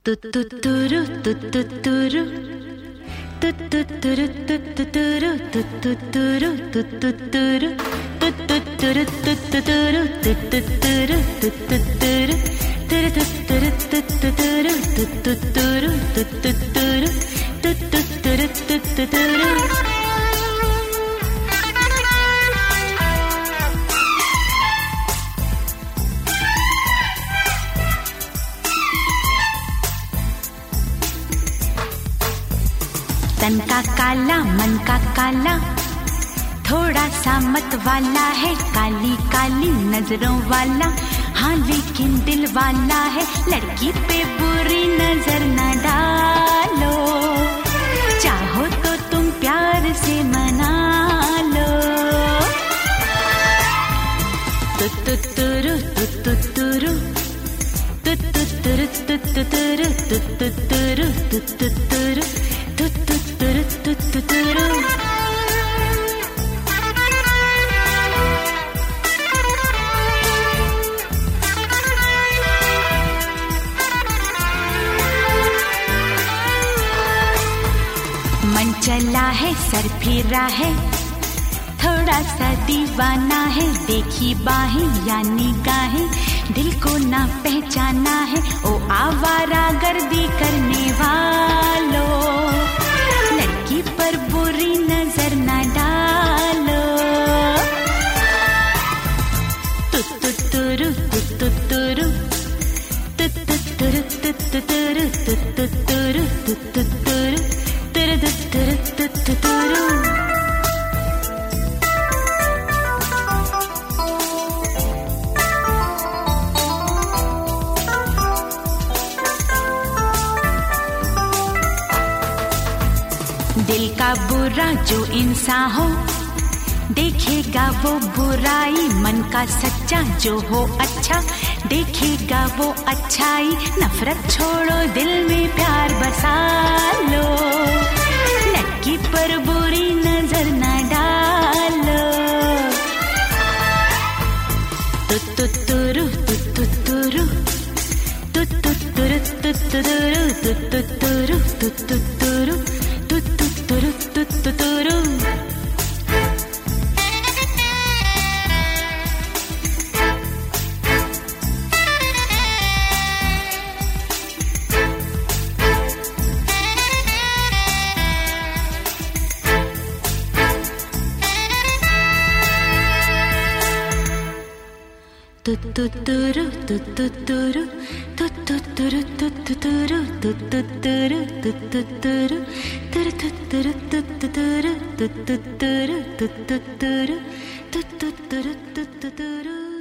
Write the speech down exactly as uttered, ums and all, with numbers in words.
Tututuru, tututuru, tututuru, tututuru, tututuru, tututuru, tututuru, tututuru, tututuru, tututuru, tututuru, tututuru, tututuru, tututuru, tututuru, tututuru. तन का काला मन का काला, थोड़ा सा मत वाला है, काली काली नजरों वाला, हाँ लेकिन दिल वाला है। लड़की पे बुरी नजर न डालो, चाहो तो तुम प्यार से मना लो। तुतुतुरु तुतुतुरु तुतुतुरु तुतुतुरु तुतुतुरु तुतुतुरु तुतुतुरु तुतुतुरु। मन चला है सर फिरा है, थोड़ा सा दीवाना है, देखी बाहें या निगाहें, दिल को ना पहचाना है। ओ आवारा गर्दी करने वालों, लड़की पर बुरी नजर ना डालो। तुतुतुरु तुतुतुरु तुतुतुरु तुतुतुरु तुतुतुरु तुतुतुरु तुतुतुरु तुतुतुरु। दिल का बुरा जो इंसान हो, देखेगा वो बुराई, मन का सच्चा जो हो अच्छा, देखेगा वो अच्छाई। नफरत छोड़ो दिल में प्यार बसा लो, लड़की पर बुरी नजर ना डालो। तुतुतुरु तुतुतुरु तुतुतुरु तुतुतुरु तुतुतुरु तुतुतुरु तुतुतुरु तुतुतुरु। Tututuru, tututuru, tututuru, tututuru, tututuru, tututuru, tututuru, tututuru, tututuru, tututuru, tututuru, tututuru.